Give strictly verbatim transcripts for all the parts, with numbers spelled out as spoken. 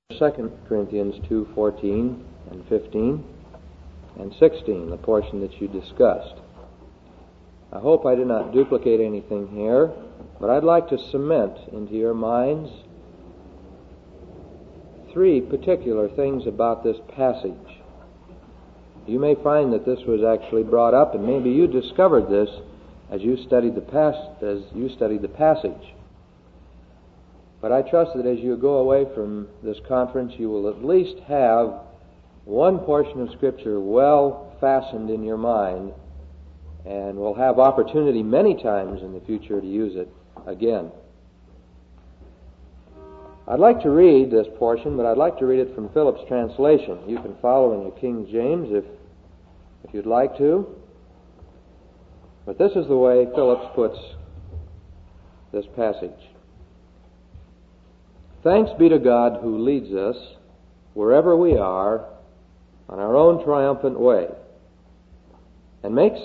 Second Corinthians two fourteen and fifteen and sixteen, the portion that you discussed. I hope I did not duplicate anything here, but I'd like to cement into your minds three particular things about this passage. You may find that this was actually brought up, and maybe you discovered this as you studied the pas- as you studied the passage. But I trust that as you go away from this conference, you will at least have one portion of Scripture well fastened in your mind, and will have opportunity many times in the future to use it again. I'd like to read this portion, but I'd like to read it from Phillips' translation. You can follow in your King James if, if you'd like to. But this is the way Phillips puts this passage. Thanks be to God who leads us, wherever we are, on our own triumphant way, and makes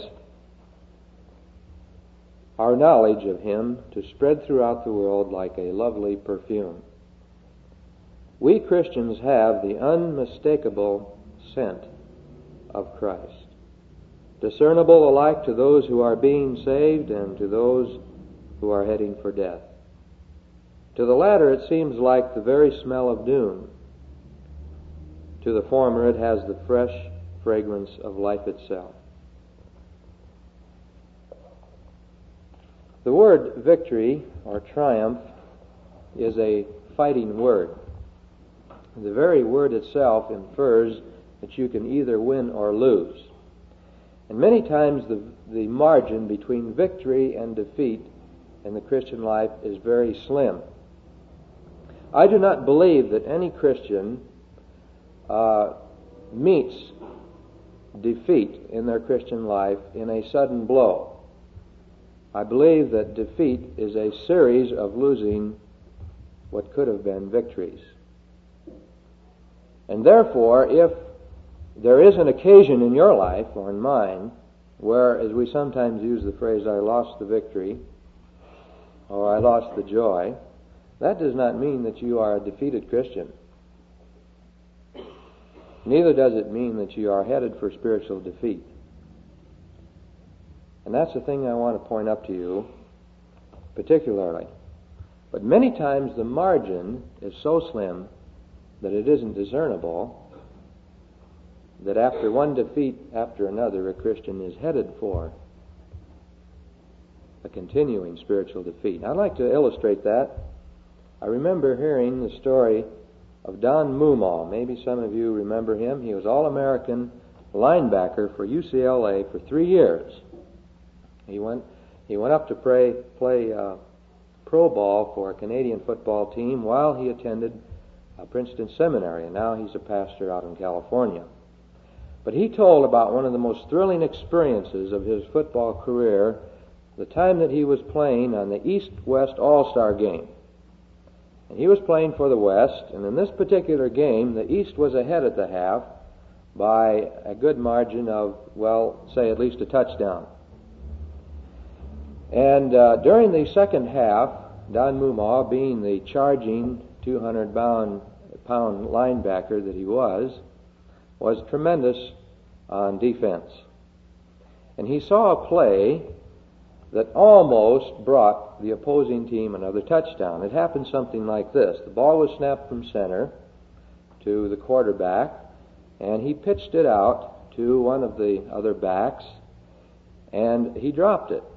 our knowledge of Him to spread throughout the world like a lovely perfume. We Christians have the unmistakable scent of Christ, discernible alike to those who are being saved and to those who are heading for death. To the latter it seems like the very smell of doom. To the former it has the fresh fragrance of life itself. The word victory or triumph is a fighting word. The very word itself infers that you can either win or lose. And many times the, the margin between victory and defeat in the Christian life is very slim. I do not believe that any Christian uh, meets defeat in their Christian life in a sudden blow. I believe that defeat is a series of losing what could have been victories. And therefore, if there is an occasion in your life or in mine where, as we sometimes use the phrase, I lost the victory or I lost the joy, that does not mean that you are a defeated Christian. Neither does it mean that you are headed for spiritual defeat. And that's the thing I want to point up to you particularly. But many times the margin is so slim that it isn't discernible, that after one defeat after another, a Christian is headed for a continuing spiritual defeat. I'd like to illustrate that. I remember hearing the story of Don Moomaw. Maybe some of you remember him. He was All-American linebacker for U C L A for three years. He went he went up to play, play uh, pro ball for a Canadian football team while he attended uh, Princeton Seminary, and now he's a pastor out in California. But he told about one of the most thrilling experiences of his football career, the time that he was playing on the East-West All-Star game. And he was playing for the West, and in this particular game, the East was ahead at the half by a good margin of, well, say at least a touchdown. And uh, during the second half, Don Moomaw, being the charging two hundred pound linebacker that he was, was tremendous on defense. And he saw a play that almost brought the opposing team another touchdown. It happened something like this. The ball was snapped from center to the quarterback, and he pitched it out to one of the other backs, and he dropped it.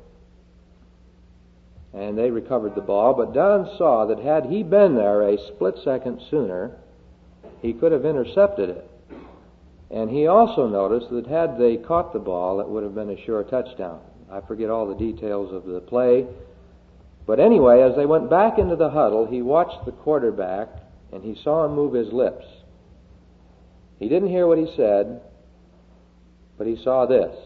And they recovered the ball, but Don saw that had he been there a split second sooner, he could have intercepted it. And he also noticed that had they caught the ball, it would have been a sure touchdown. I forget all the details of the play. But anyway, as they went back into the huddle, he watched the quarterback, and he saw him move his lips. He didn't hear what he said, but he saw this.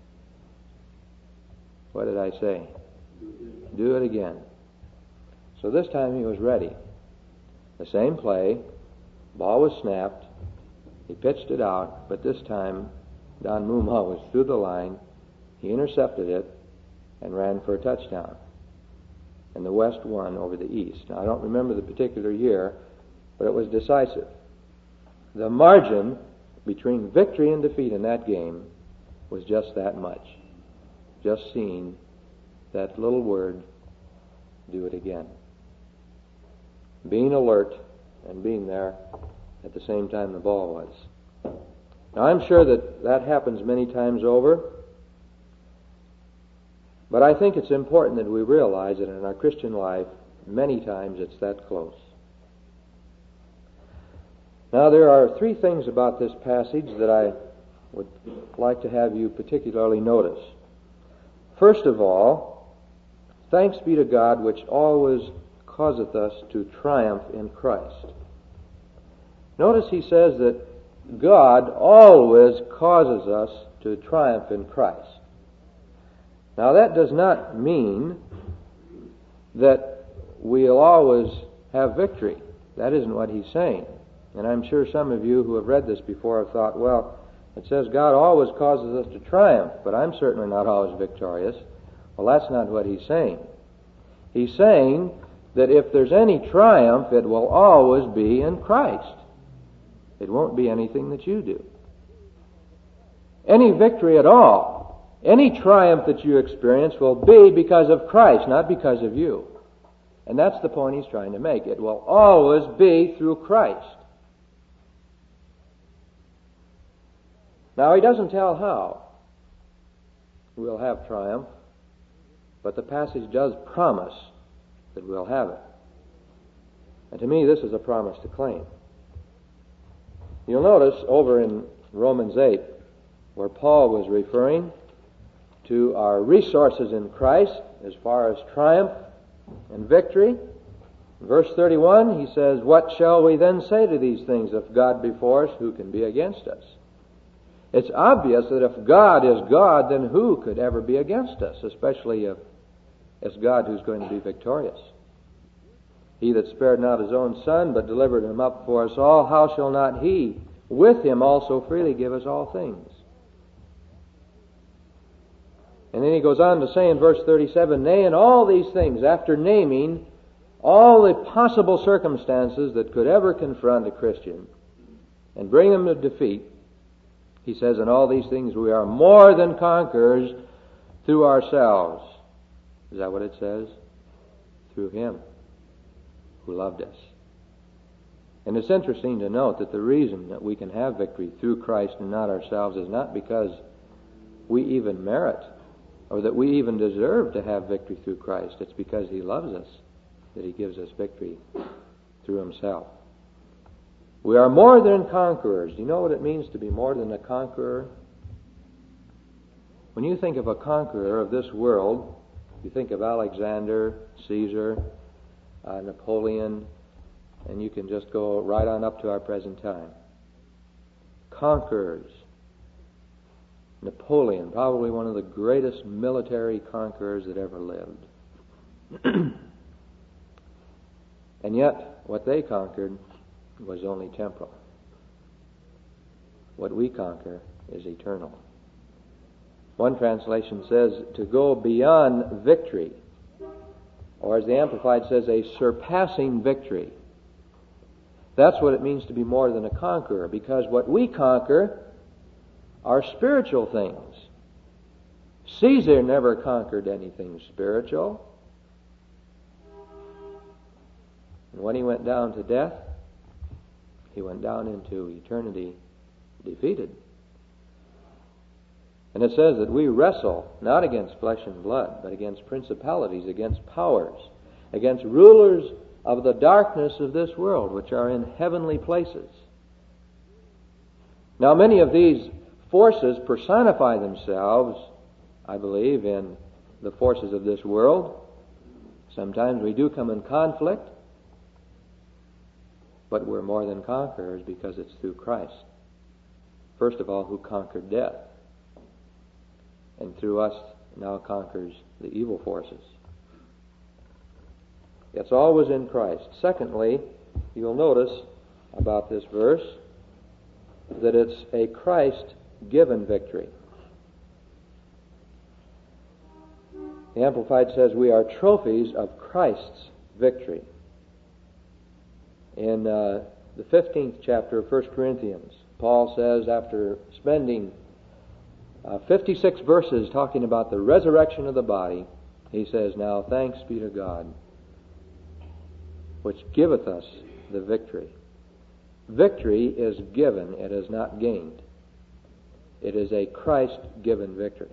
What did I say? Do it again. So this time he was ready. The same play, ball was snapped, he pitched it out, but this time Don Moomaw was through the line. He intercepted it and ran for a touchdown. And the West won over the East. Now, I don't remember the particular year, but it was decisive. The margin between victory and defeat in that game was just that much. Just seeing that little word, do it again. Being alert and being there at the same time the ball was. Now, I'm sure that that happens many times over, but I think it's important that we realize that in our Christian life, many times it's that close. Now, there are three things about this passage that I would like to have you particularly notice. First of all, thanks be to God which always causeth us to triumph in Christ. Notice he says that God always causes us to triumph in Christ. Now, that does not mean that we'll always have victory. That isn't what he's saying. And I'm sure some of you who have read this before have thought, well, it says God always causes us to triumph, but I'm certainly not always victorious. Well, that's not what he's saying. He's saying that if there's any triumph, it will always be in Christ. It won't be anything that you do. Any victory at all, any triumph that you experience will be because of Christ, not because of you. And that's the point he's trying to make. It will always be through Christ. Now, he doesn't tell how we'll have triumph, but the passage does promise that we'll have it. And to me, this is a promise to claim. You'll notice over in Romans eight, where Paul was referring to our resources in Christ as far as triumph and victory. In verse thirty-one, he says, "What shall we then say to these things? If God be for us, who can be against us?" It's obvious that if God is God, then who could ever be against us, especially if it's God who's going to be victorious. He that spared not his own Son, but delivered him up for us all, how shall not he with him also freely give us all things? And then he goes on to say in verse thirty-seven, "Nay, in all these things," after naming all the possible circumstances that could ever confront a Christian and bring him to defeat, he says, "In all these things we are more than conquerors through ourselves." Is that what it says? Through him who loved us. And it's interesting to note that the reason that we can have victory through Christ and not ourselves is not because we even merit or that we even deserve to have victory through Christ. It's because he loves us that he gives us victory through himself. We are more than conquerors. Do you know what it means to be more than a conqueror? When you think of a conqueror of this world, you think of Alexander, Caesar, uh, Napoleon, and you can just go right on up to our present time. Conquerors. Napoleon, probably one of the greatest military conquerors that ever lived. And yet, what they conquered was only temporal. What we conquer is eternal. One translation says to go beyond victory, or as the Amplified says, a surpassing victory. That's what it means to be more than a conqueror, because what we conquer are spiritual things. Caesar never conquered anything spiritual. And when he went down to death, he went down into eternity defeated. And it says that we wrestle not against flesh and blood, but against principalities, against powers, against rulers of the darkness of this world, which are in heavenly places. Now, many of these forces personify themselves, I believe, in the forces of this world. Sometimes we do come in conflict, but we're more than conquerors because it's through Christ. First of all, who conquered death, and through us now conquers the evil forces. It's always in Christ. Secondly, you'll notice about this verse that it's a Christ-given victory. The Amplified says we are trophies of Christ's victory. In uh, the fifteenth chapter of First Corinthians, Paul says, after spending uh, fifty-six verses talking about the resurrection of the body, he says, "Now thanks be to God, which giveth us the victory." Victory is given, it is not gained. It is a Christ-given victory.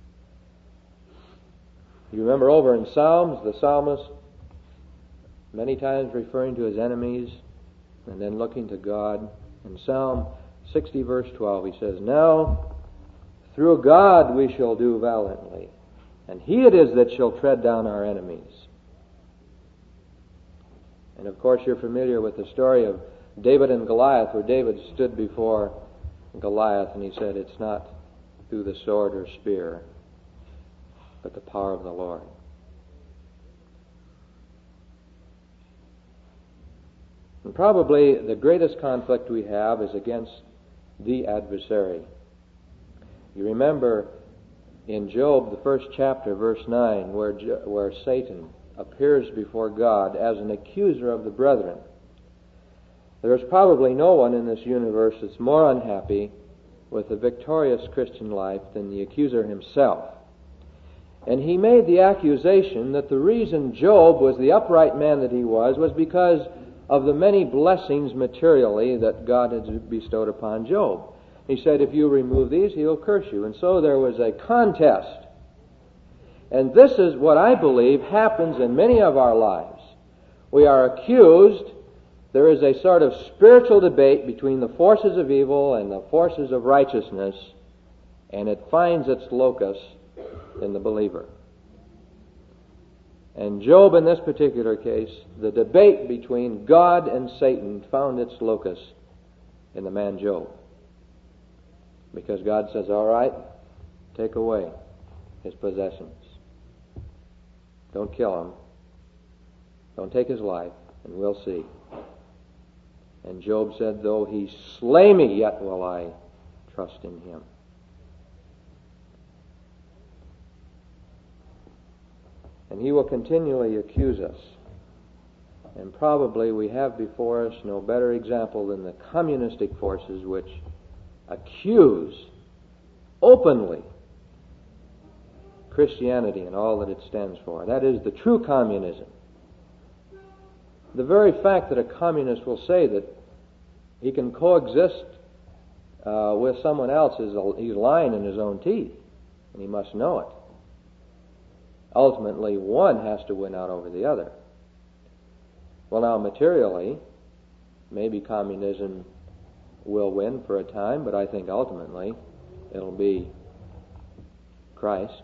You remember over in Psalms, the psalmist many times referring to his enemies and then looking to God. In Psalm sixty verse twelve he says, "Now through God we shall do valiantly, and He it is that shall tread down our enemies." And of course you're familiar with the story of David and Goliath, where David stood before Goliath and he said, "It's not through the sword or spear, but the power of the Lord." And probably the greatest conflict we have is against the adversary. You remember in Job, the first chapter, verse nine, where, where Satan appears before God as an accuser of the brethren. There is probably no one in this universe that's more unhappy with the victorious Christian life than the accuser himself. And he made the accusation that the reason Job was the upright man that he was was because of the many blessings materially that God had bestowed upon Job. He said, "If you remove these, He'll curse you." And so there was a contest. And this is what I believe happens in many of our lives. We are accused. There is a sort of spiritual debate between the forces of evil and the forces of righteousness, and it finds its locus in the believer. And Job, in this particular case, the debate between God and Satan found its locus in the man Job. Because God says, "All right, take away his possessions. Don't kill him. Don't take his life, and we'll see." And Job said, "Though he slay me, yet will I trust in him." And he will continually accuse us. And probably we have before us no better example than the communistic forces which accuse openly Christianity and all that it stands for. That is the true communism. The very fact that a communist will say that he can coexist uh, with someone else is a, he's lying in his own teeth, and he must know it. Ultimately, one has to win out over the other. Well, now, materially, maybe communism will win for a time, but I think ultimately it'll be Christ.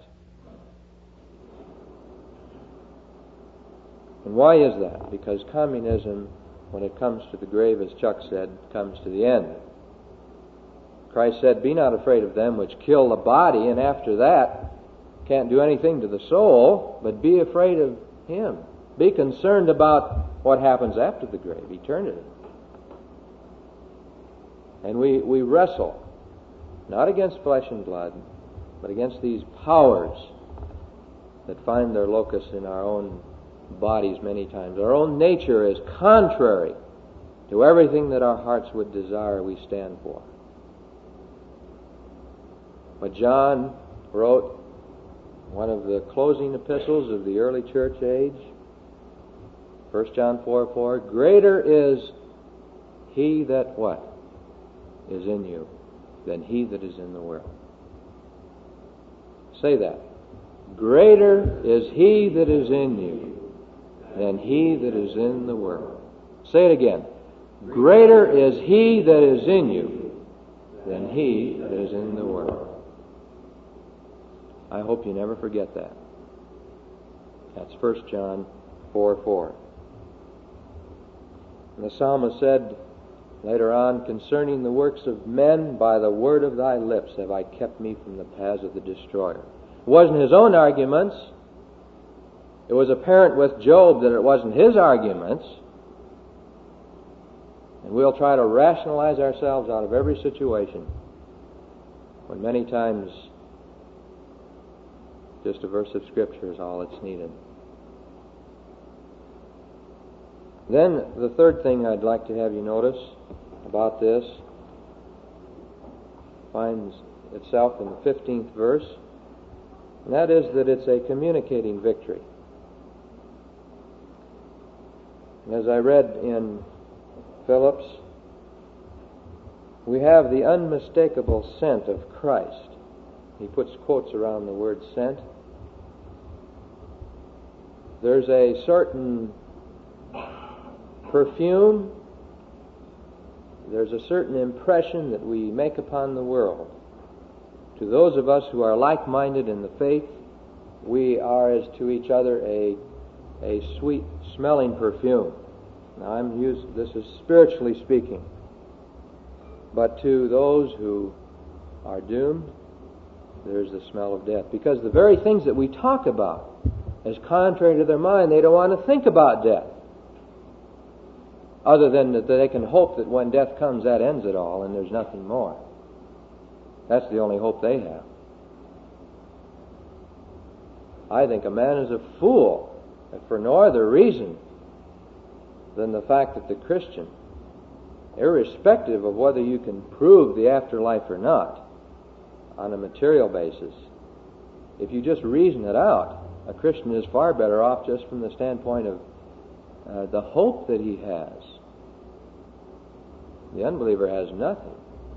And why is that? Because communism, when it comes to the grave, as Chuck said, comes to the end. Christ said, "Be not afraid of them which kill the body, and after that can't do anything to the soul, but be afraid of Him." Be concerned about what happens after the grave, eternity. And we, we wrestle, not against flesh and blood, but against these powers that find their locus in our own bodies many times. Our own nature is contrary to everything that our hearts would desire we stand for. But John wrote one of the closing epistles of the early church age, First John four four, "Greater is he that" what? "is in you than he that is in the world." Say that. "Greater is he that is in you than he that is in the world." Say it again. "Greater is he that is in you than he that is in the world." I hope you never forget that. That's First John four four. And the psalmist said later on, "Concerning the works of men, by the word of thy lips have I kept me from the paths of the destroyer." It wasn't his own arguments. It was apparent with Job that it wasn't his arguments. And we'll try to rationalize ourselves out of every situation, when many times just a verse of Scripture is all that's needed. Then the third thing I'd like to have you notice about this finds itself in the fifteenth verse, and that is that it's a communicating victory. And as I read in Phillips, we have the unmistakable scent of Christ. He puts quotes around the word scent. There's a certain perfume, there's a certain impression that we make upon the world. To those of us who are like-minded in the faith, we are as to each other a, a sweet-smelling perfume. Now, I'm used, this is spiritually speaking. But to those who are doomed, there's the smell of death. Because the very things that we talk about, as contrary to their mind, they don't want to think about death. Other than that they can hope that when death comes, that ends it all and there's nothing more. That's the only hope they have. I think a man is a fool, if for no other reason than the fact that the Christian, irrespective of whether you can prove the afterlife or not, on a material basis, if you just reason it out, a Christian is far better off just from the standpoint of uh, the hope that he has. The unbeliever has nothing.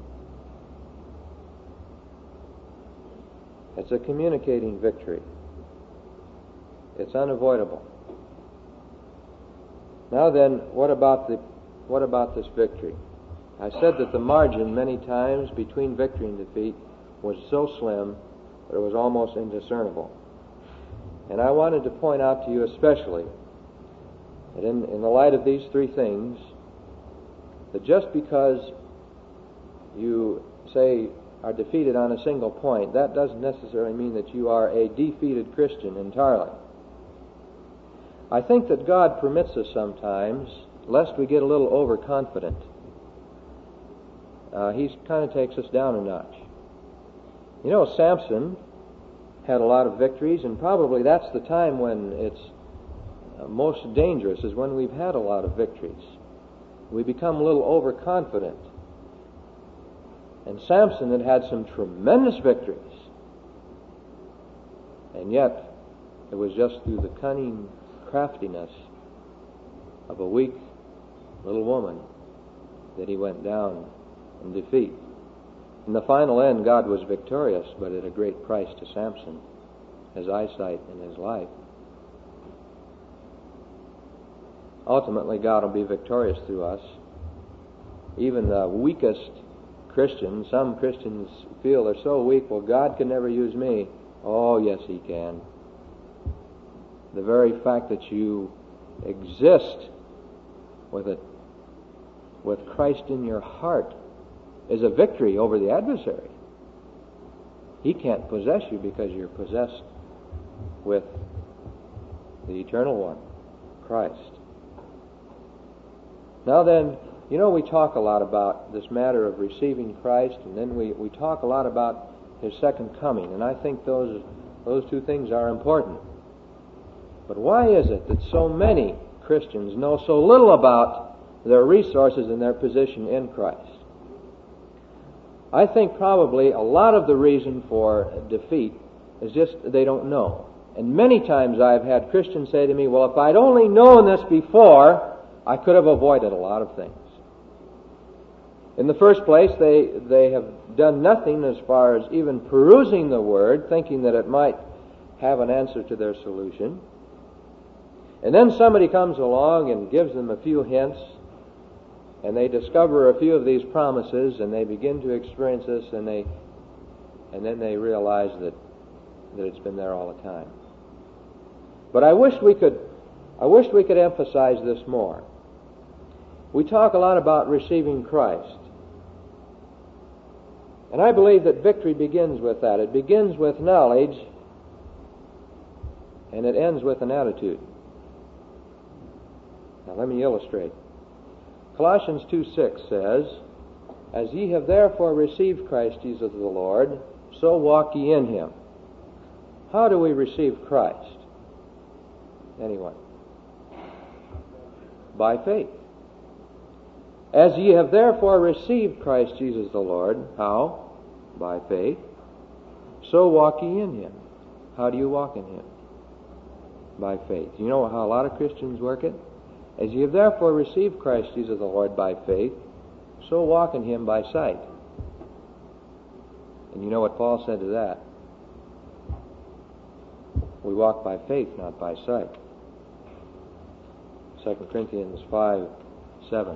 It's a communicating victory. It's unavoidable. Now then, what about the what about this victory? I said that the margin many times between victory and defeat was so slim that it was almost indiscernible. And I wanted to point out to you especially that in, in the light of these three things, that just because you, say, are defeated on a single point, that doesn't necessarily mean that you are a defeated Christian entirely. I think that God permits us sometimes, lest we get a little overconfident. Uh, he kind of takes us down a notch. You know, Samson had a lot of victories, and probably that's the time when it's uh, most dangerous, is when we've had a lot of victories. We become a little overconfident. And Samson had had some tremendous victories. And yet, it was just through the cunning craftiness of a weak little woman that he went down in defeat. In the final end, God was victorious, but at a great price to Samson, his eyesight and his life. Ultimately, God will be victorious through us. Even the weakest Christians, some Christians feel they're so weak, well, God can never use me. Oh, yes, He can. The very fact that you exist with it, with Christ in your heart, is a victory over the adversary. He can't possess you because you're possessed with the Eternal One, Christ. Now then, you know, we talk a lot about this matter of receiving Christ, and then we, we talk a lot about His second coming, and I think those those two things are important. But why is it that so many Christians know so little about their resources and their position in Christ? I think probably a lot of the reason for defeat is just they don't know. And many times I've had Christians say to me, well, if I'd only known this before, I could have avoided a lot of things. In the first place, they, they have done nothing as far as even perusing the Word, thinking that it might have an answer to their solution. And then somebody comes along and gives them a few hints, and they discover a few of these promises, and they begin to experience this, and they, and then they realize that, that it's been there all the time. But I wish we could, I wish we could emphasize this more. We talk a lot about receiving Christ, and I believe that victory begins with that. It begins with knowledge, and it ends with an attitude. Now let me illustrate. Colossians two six says, as ye have therefore received Christ Jesus the Lord, so walk ye in Him. How do we receive Christ? Anyone? by faith. As ye have therefore received Christ Jesus the Lord, how? By faith. So walk ye in Him. How do you walk in Him? By faith. You know how a lot of Christians work it? As ye have therefore received Christ Jesus the Lord by faith, so walk in Him by sight. And you know what Paul said to that? We walk by faith, not by sight. Second Corinthians five seven.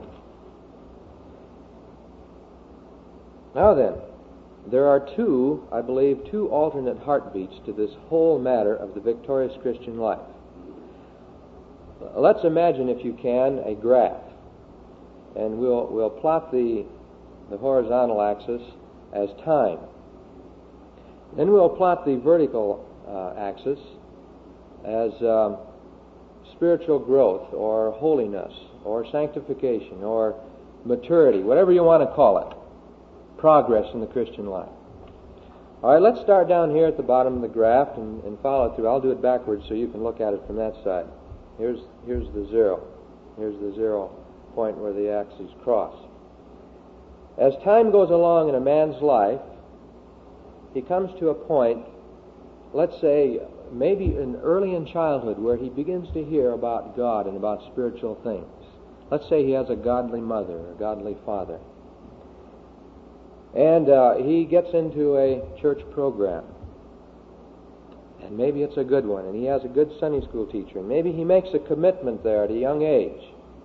Now then, there are two, I believe, two alternate heartbeats to this whole matter of the victorious Christian life. Let's imagine, if you can, a graph. And we'll we'll plot the, the horizontal axis as time. Then we'll plot the vertical uh, axis as um, spiritual growth or holiness or sanctification or maturity, whatever you want to call it. Progress in the Christian life. All right, let's start down here at the bottom of the graph and, and follow it through. I'll do it backwards so you can look at it from that side. Here's here's the zero. Here's the zero point where the axes cross. As time goes along in a man's life, he comes to a point, let's say, maybe in early in childhood, where he begins to hear about God and about spiritual things. Let's say he has a godly mother or a godly father. And uh, he gets into a church program. And maybe it's a good one. And he has a good Sunday school teacher. And maybe he makes a commitment there at a young age.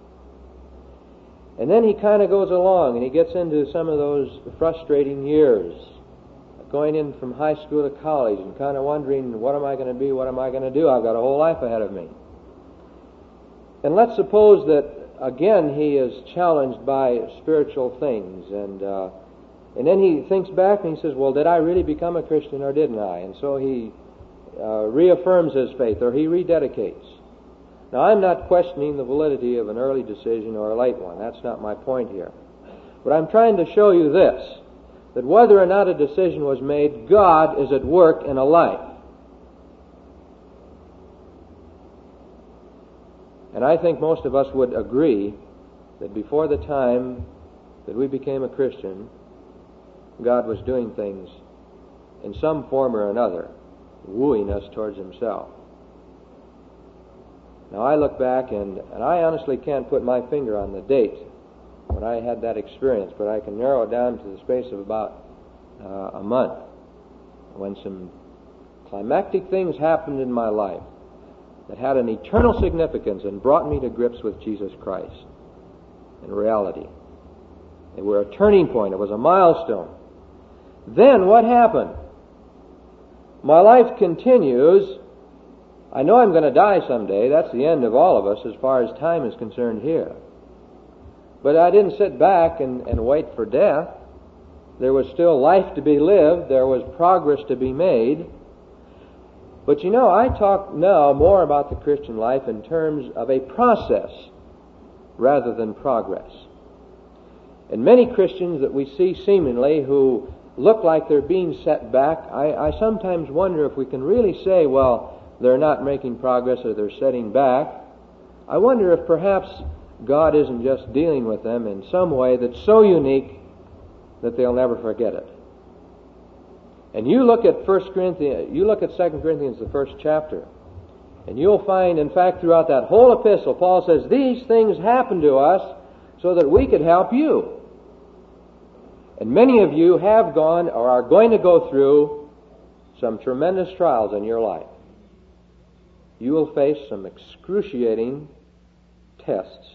And then he kind of goes along and he gets into some of those frustrating years, going in from high school to college and kind of wondering, what am I going to be? What am I going to do? I've got a whole life ahead of me. And let's suppose that, again, he is challenged by spiritual things. And uh, and then he thinks back and he says, well, did I really become a Christian or didn't I? And so he uh, reaffirms his faith, or he rededicates. Now, I'm not questioning the validity of an early decision or a late one. That's not my point here. But I'm trying to show you this, that whether or not a decision was made, God is at work in a life. And I think most of us would agree that before the time that we became a Christian, God was doing things in some form or another, wooing us towards Himself. Now, I look back, and, and I honestly can't put my finger on the date when I had that experience, but I can narrow it down to the space of about uh, a month, when some climactic things happened in my life that had an eternal significance and brought me to grips with Jesus Christ in reality. They were a turning point. It was a milestone. Then what happened? My life continues. I know I'm going to die someday. That's the end of all of us as far as time is concerned here. But I didn't sit back and, and wait for death. There was still life to be lived. There was progress to be made. But you know, I talk now more about the Christian life in terms of a process rather than progress. And many Christians that we see seemingly who look like they're being set back, I, I sometimes wonder if we can really say, well, they're not making progress or they're setting back. I wonder if perhaps God isn't just dealing with them in some way that's so unique that they'll never forget it. And you look at First Corinthians, you look at Second Corinthians, the first chapter, and you'll find, in fact, throughout that whole epistle, Paul says, these things happened to us so that we could help you. And many of you have gone or are going to go through some tremendous trials in your life. You will face some excruciating tests.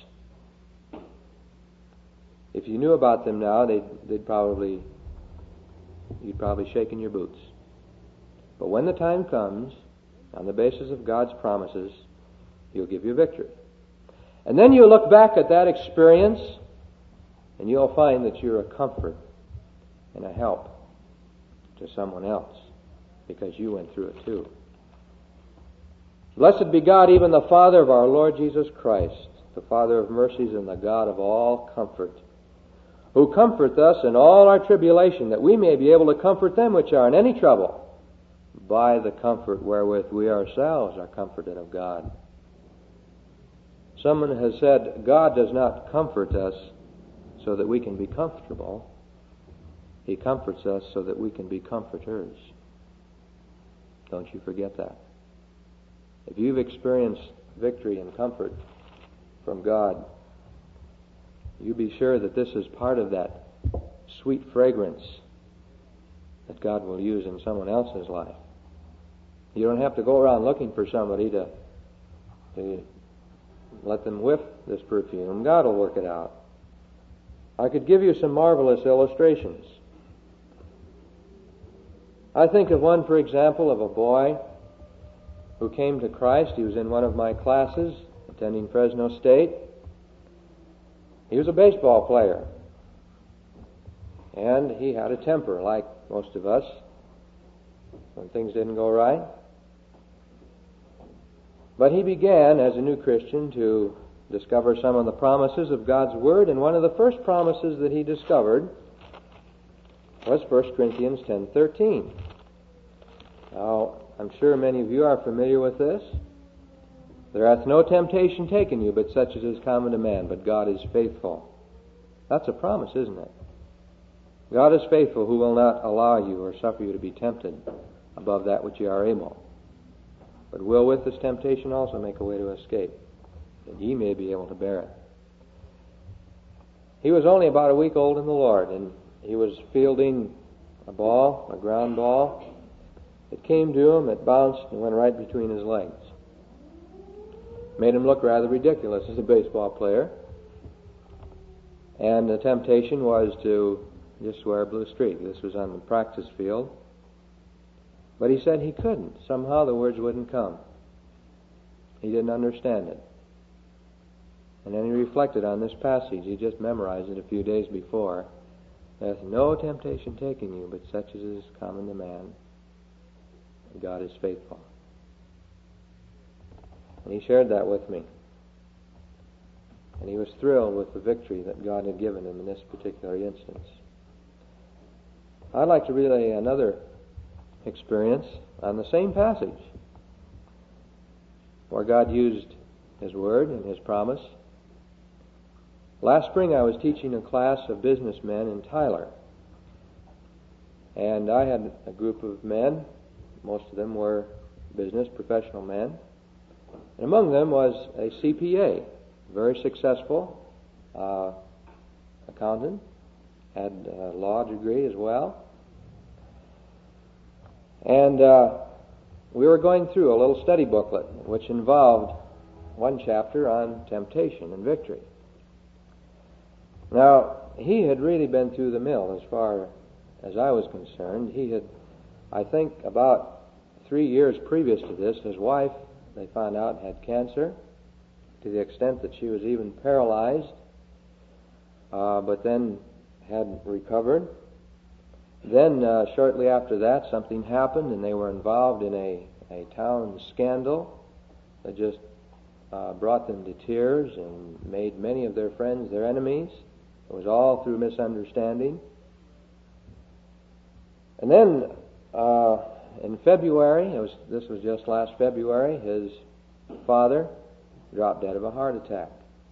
If you knew about them now, they'd, they'd probably, you'd probably shake in your boots. But when the time comes, on the basis of God's promises, He'll give you victory. And then you look back at that experience, and you'll find that you're a comfort and a help to someone else, because you went through it too. Blessed be God, even the Father of our Lord Jesus Christ, the Father of mercies and the God of all comfort, who comforteth us in all our tribulation, that we may be able to comfort them which are in any trouble, by the comfort wherewith we ourselves are comforted of God. Someone has said, God does not comfort us so that we can be comfortable. He comforts us so that we can be comforters. Don't you forget that. If you've experienced victory and comfort from God, you be sure that this is part of that sweet fragrance that God will use in someone else's life. You don't have to go around looking for somebody to, to let them whiff this perfume. God will work it out. I could give you some marvelous illustrations. I think of one, for example, of a boy who came to Christ. He was in one of my classes, attending Fresno State. He was a baseball player. And he had a temper, like most of us, when things didn't go right. But he began, as a new Christian, to discover some of the promises of God's Word, and one of the first promises that he discovered was First Corinthians ten thirteen. Now, I'm sure many of you are familiar with this. There hath no temptation taken you, but such as is common to man, but God is faithful. That's a promise, isn't it? God is faithful, who will not allow you or suffer you to be tempted above that which you are able, but will with this temptation also make a way to escape, that ye may be able to bear it. He was only about a week old in the Lord, and he was fielding a ball, a ground ball. It came to him, it bounced and went right between his legs. Made him look rather ridiculous as a baseball player. And the temptation was to just wear a blue streak. This was on the practice field. But he said he couldn't. Somehow the words wouldn't come. He didn't understand it. And then he reflected on this passage. He just memorized it a few days before. There hath no temptation taken you, but such as is common to man. God is faithful. And he shared that with me. And he was thrilled with the victory that God had given him in this particular instance. I'd like to relay another experience on the same passage, where God used His Word and His promise. Last spring I was teaching a class of businessmen in Tyler. And I had a group of men. Most of them were business professional men. And among them was a C P A, very successful uh, accountant, had a law degree as well. And uh, we were going through a little study booklet which involved one chapter on temptation and victory. Now, he had really been through the mill as far as I was concerned. He had, I think, about three years previous to this, his wife, they found out, had cancer, to the extent that she was even paralyzed, uh, but then had recovered. Then, uh, shortly after that, something happened, and they were involved in a, a town scandal that just uh, brought them to tears and made many of their friends their enemies. It was all through misunderstanding. And then, uh, in February, it was, this was just last February, his father dropped dead of a heart attack.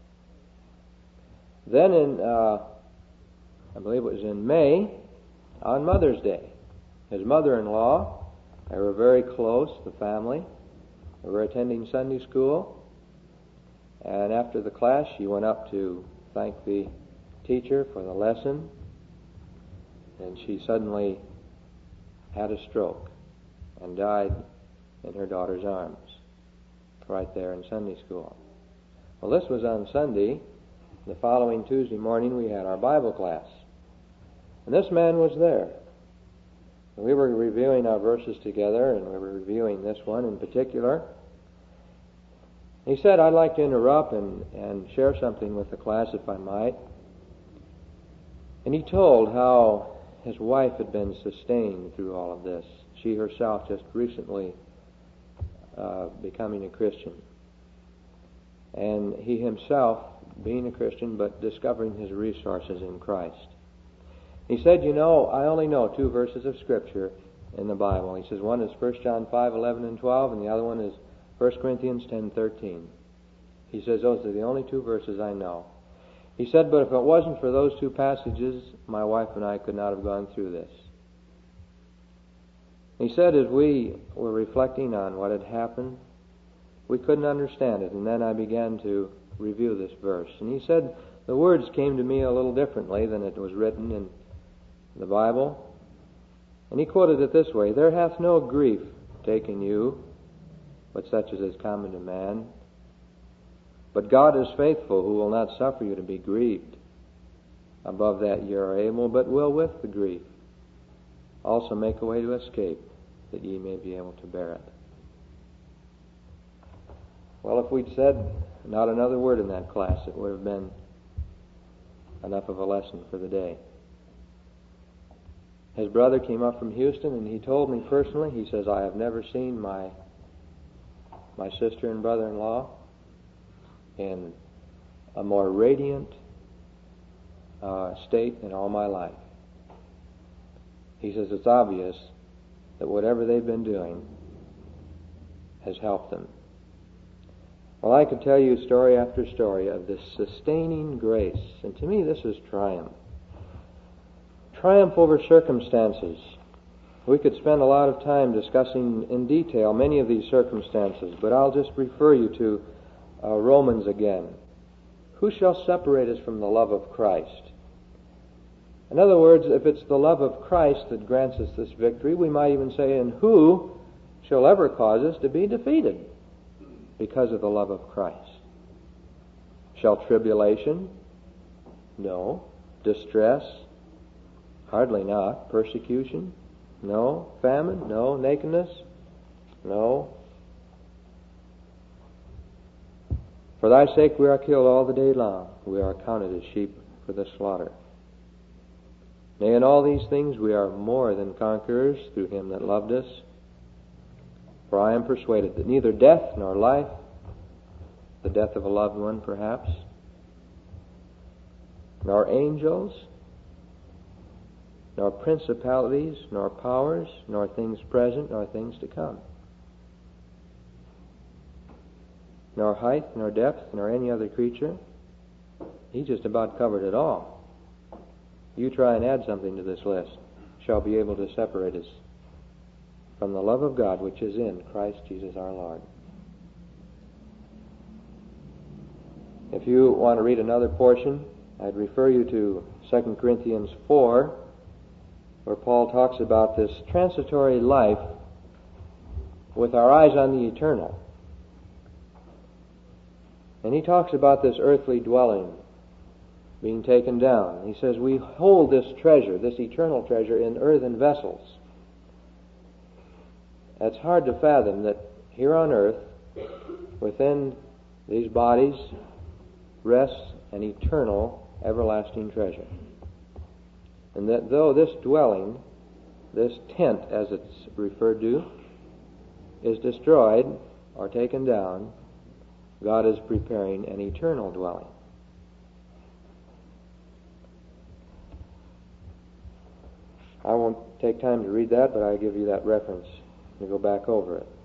Then in, uh, I believe it was in May, on Mother's Day, his mother-in-law, they were very close, the family. They were attending Sunday school. And after the class, she went up to thank the teacher for the lesson. And she suddenly had a stroke and died in her daughter's arms, right there in Sunday school. Well, this was on Sunday. The following Tuesday morning, we had our Bible class. And this man was there. We were reviewing our verses together, and we were reviewing this one in particular. He said, I'd like to interrupt and, and share something with the class, if I might. And he told how his wife had been sustained through all of this. She herself just recently uh, becoming a Christian. And he himself being a Christian, but discovering his resources in Christ. He said, you know, I only know two verses of Scripture in the Bible. He says one is First John five, eleven and twelve, and the other one is First Corinthians ten, thirteen. He says, those are the only two verses I know. He said, but if it wasn't for those two passages, my wife and I could not have gone through this. He said, as we were reflecting on what had happened, we couldn't understand it. And then I began to review this verse. And he said, the words came to me a little differently than it was written in the Bible. And he quoted it this way, there hath no grief taken you, but such as is common to man. But God is faithful, who will not suffer you to be grieved above that ye are able, but will with the grief also make a way to escape, that ye may be able to bear it. Well, if we'd said not another word in that class, it would have been enough of a lesson for the day. His brother came up from Houston, and he told me personally, he says, I have never seen my my sister and brother-in-law in a more radiant uh, state in all my life. He says it's obvious that whatever they've been doing has helped them. Well, I could tell you story after story of this sustaining grace, and to me this is triumph. Triumph over circumstances. We could spend a lot of time discussing in detail many of these circumstances, but I'll just refer you to uh, Romans again. Who shall separate us from the love of Christ? In other words, if it's the love of Christ that grants us this victory, we might even say, and who shall ever cause us to be defeated because of the love of Christ? Shall tribulation? No. Distress? Hardly not. Persecution? No. Famine? No. Nakedness? No. For thy sake we are killed all the day long. We are counted as sheep for the slaughter. Nay, in all these things we are more than conquerors through him that loved us. For I am persuaded that neither death nor life, the death of a loved one perhaps, nor angels, nor principalities, nor powers, nor things present, nor things to come, nor height, nor depth, nor any other creature. He just about covered it all. You try and add something to this list, shall be able to separate us from the love of God which is in Christ Jesus our Lord. If you want to read another portion, I'd refer you to Second Corinthians four, where Paul talks about this transitory life with our eyes on the eternal. And he talks about this earthly dwelling being taken down. He says, we hold this treasure, this eternal treasure, in earthen vessels. It's hard to fathom that here on earth, within these bodies, rests an eternal, everlasting treasure. And that though this dwelling, this tent as it's referred to, is destroyed or taken down, God is preparing an eternal dwelling. I won't take time to read that, but I'll give you that reference to go back over it.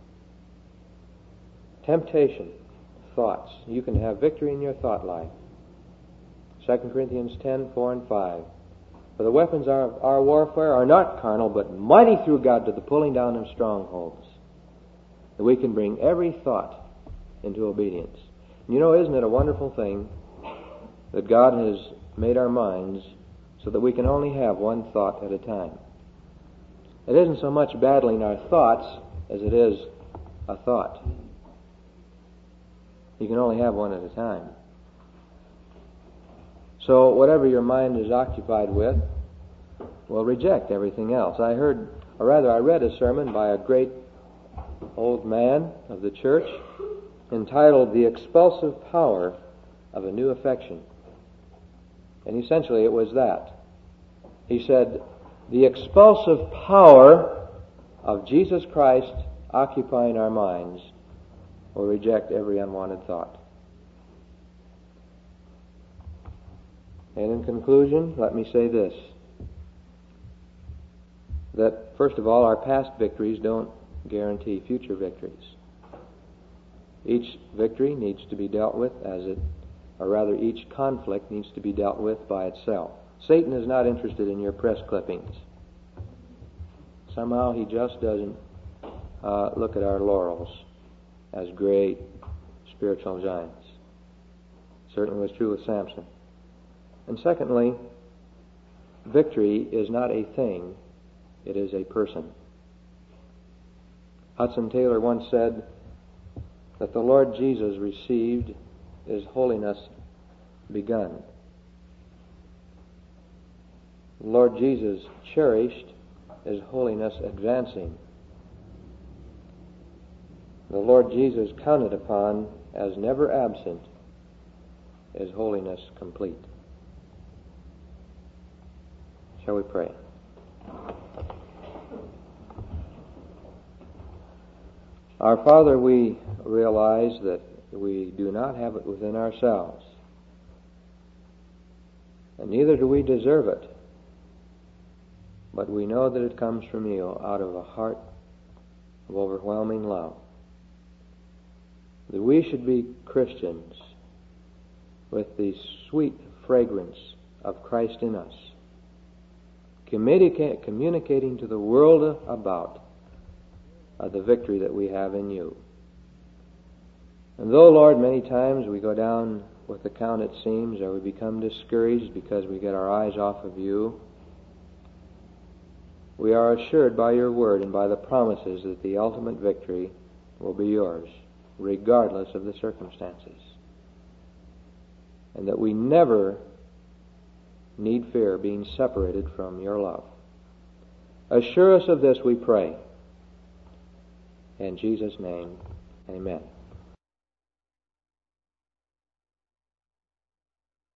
Temptation, thoughts. You can have victory in your thought life. Second Corinthians ten, four and five. For the weapons of our warfare are not carnal, but mighty through God to the pulling down of strongholds, that we can bring every thought into obedience. And you know, isn't it a wonderful thing that God has made our minds so that we can only have one thought at a time? It isn't so much battling our thoughts as it is a thought. You can only have one at a time. So whatever your mind is occupied with will reject everything else. I heard, or rather I read a sermon by a great old man of the church entitled The Expulsive Power of a New Affection. And essentially it was that. He said, the expulsive power of Jesus Christ occupying our minds will reject every unwanted thought. And in conclusion, let me say this, that first of all, our past victories don't guarantee future victories. Each victory needs to be dealt with as it, or rather each conflict needs to be dealt with by itself. Satan is not interested in your press clippings. Somehow he just doesn't uh, look at our laurels as great spiritual giants. Certainly was true with Samson. And secondly, victory is not a thing, it is a person. Hudson Taylor once said that the Lord Jesus received is holiness begun. The Lord Jesus cherished is holiness advancing. The Lord Jesus counted upon as never absent is holiness complete. Shall we pray? Our Father, we realize that we do not have it within ourselves, and neither do we deserve it, but we know that it comes from you out of a heart of overwhelming love. That we should be Christians with the sweet fragrance of Christ in us, communica- communicating to the world about uh, the victory that we have in you. And though, Lord, many times we go down with the count, it seems, or we become discouraged because we get our eyes off of you, we are assured by your word and by the promises that the ultimate victory will be yours, regardless of the circumstances. And that we never need fear being separated from your love. Assure us of this, we pray. In Jesus' name, amen.